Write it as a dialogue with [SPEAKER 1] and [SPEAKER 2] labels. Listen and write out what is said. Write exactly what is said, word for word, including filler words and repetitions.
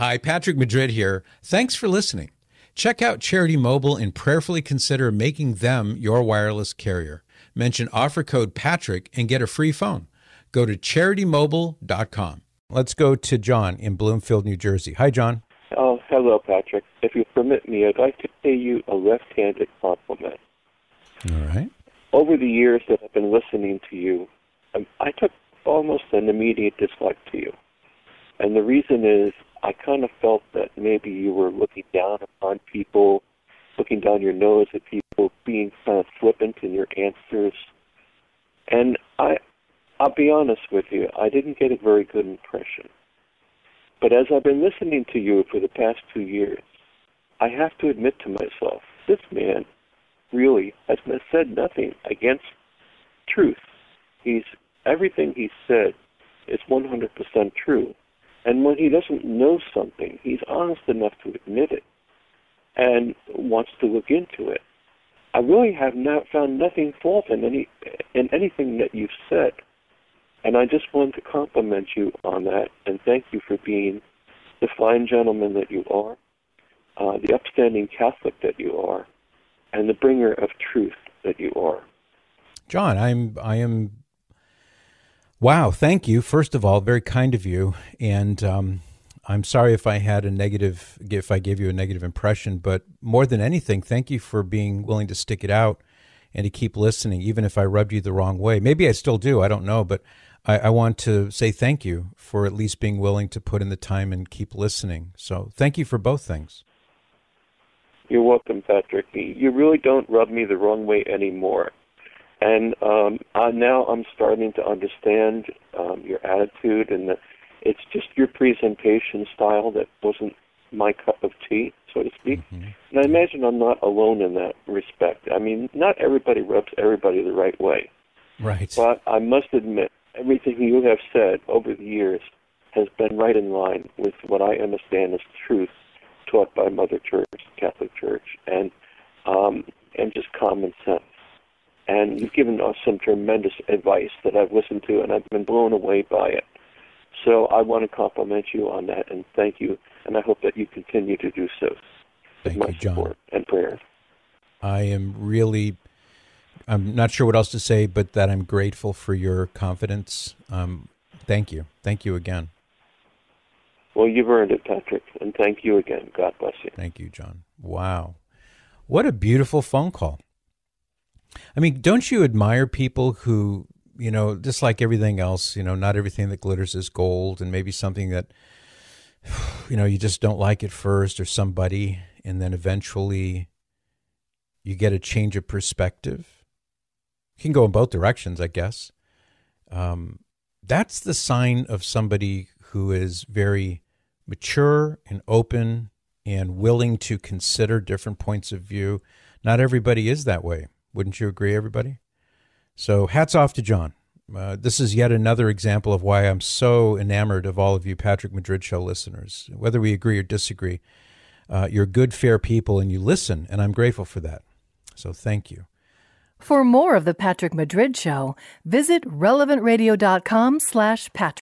[SPEAKER 1] Hi, Patrick Madrid here. Thanks for listening. Check out Charity Mobile and prayerfully consider making them your wireless carrier. Mention offer code Patrick and get a free phone. Go to charity mobile dot com. Let's go to John in Bloomfield, New Jersey. Hi, John.
[SPEAKER 2] Oh, hello, Patrick. If you permit me, I'd like to pay you a left-handed compliment.
[SPEAKER 1] All right.
[SPEAKER 2] Over the years that I've been listening to you, um, I took almost an immediate dislike to you. And the reason is I kind of felt that maybe you were looking down upon people, looking down your nose at people, being kind of flippant in your answers. And I, I'll be honest with you, I didn't get a very good impression. But as I've been listening to you for the past two years, I have to admit to myself, this man really has said nothing against truth. He's everything he said is one hundred percent true. And when he doesn't know something, he's honest enough to admit it and wants to look into it. I really have not found nothing fault in any in anything that you've said. And I just wanted to compliment you on that and thank you for being the fine gentleman that you are, uh, the upstanding Catholic that you are, and the bringer of truth that you are.
[SPEAKER 1] John, I'm I am wow, thank you. First of all, very kind of you. And um, I'm sorry if I had a negative, if I gave you a negative impression, but more than anything, thank you for being willing to stick it out and to keep listening, even if I rubbed you the wrong way. Maybe I still do, I don't know, but I, I want to say thank you for at least being willing to put in the time and keep listening. So thank you for both things.
[SPEAKER 2] You're welcome, Patrick. You really don't rub me the wrong way anymore. And um, I, now I'm starting to understand um, your attitude, and the, it's just your presentation style that wasn't my cup of tea, so to speak. Mm-hmm. And I imagine I'm not alone in that respect. I mean, not everybody rubs everybody the right way.
[SPEAKER 1] Right.
[SPEAKER 2] But I must admit, everything you have said over the years has been right in line with what I understand as truth taught by Mother Church, Catholic Church, and um, and just common sense. And you've given us some tremendous advice that I've listened to, and I've been blown away by it. So I want to compliment you on that, and thank you, and I hope that you continue to do so.
[SPEAKER 1] Thank
[SPEAKER 2] with
[SPEAKER 1] you,
[SPEAKER 2] my
[SPEAKER 1] John.
[SPEAKER 2] support and prayers.
[SPEAKER 1] I am really, I'm not sure what else to say, but that I'm grateful for your confidence. Um, thank you. Thank you again.
[SPEAKER 2] Well, you've earned it, Patrick, and thank you again. God bless you.
[SPEAKER 1] Thank you, John. Wow. What a beautiful phone call. I mean, don't you admire people who, you know, just like everything else, you know, not everything that glitters is gold, and maybe something that, you know, you just don't like at first, or somebody, and then eventually you get a change of perspective. You can go in both directions, I guess. Um, that's the sign of somebody who is very mature and open and willing to consider different points of view. Not everybody is that way. Wouldn't you agree, everybody? So hats off to John. Uh, this is yet another example of why I'm so enamored of all of you Patrick Madrid Show listeners. Whether we agree or disagree, uh, you're good, fair people, and you listen, and I'm grateful for that. So thank you.
[SPEAKER 3] For more of the Patrick Madrid Show, visit relevant radio dot com slash Patrick.